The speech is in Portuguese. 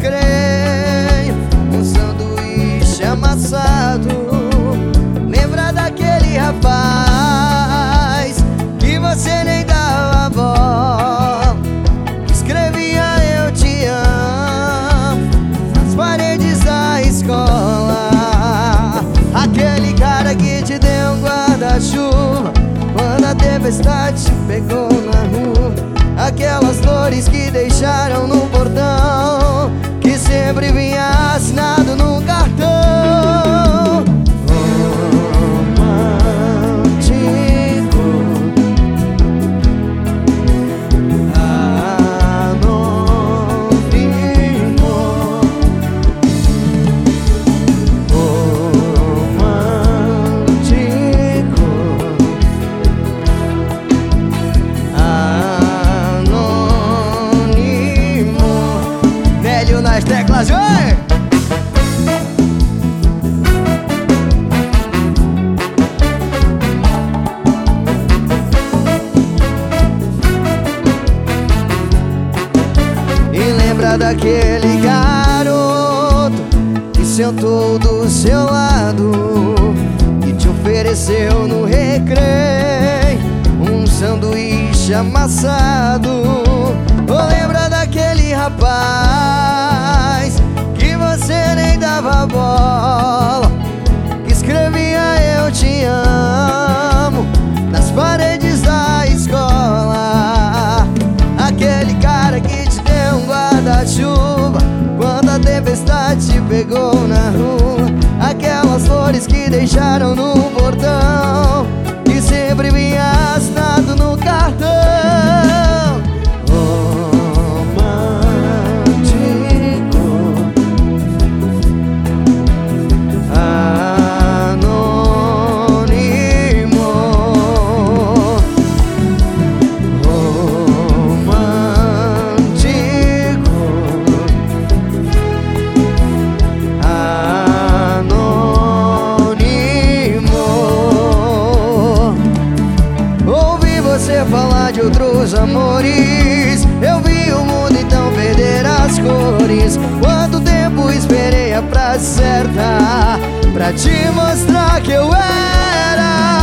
recreio, um sanduíche amassado. Lembra daquele rapaz que você nem dava bola, escrevia eu te amo nas paredes da escola. Aquele cara que te deu um guarda-chuva quando a tempestade te pegou na rua. Aquelas flores que deixaram no portão, que sempre vinha assinado num cartão. Romântico, anônimo, romântico, nas teclas, oi! E lembra daquele garoto que sentou do seu lado e te ofereceu no recreio um sanduíche amassado. Ou lembra daquele rapaz que você nem dava bola, que escrevia eu te amo nas paredes da escola. Aquele cara que te deu um guarda-chuva quando a tempestade te pegou na rua. Aquelas flores que deixaram no portão, que sempre vinha assinado no cartão. Você falar de outros amores, eu vi o mundo então perder as cores. Quanto tempo esperei a praça certa pra te mostrar que eu era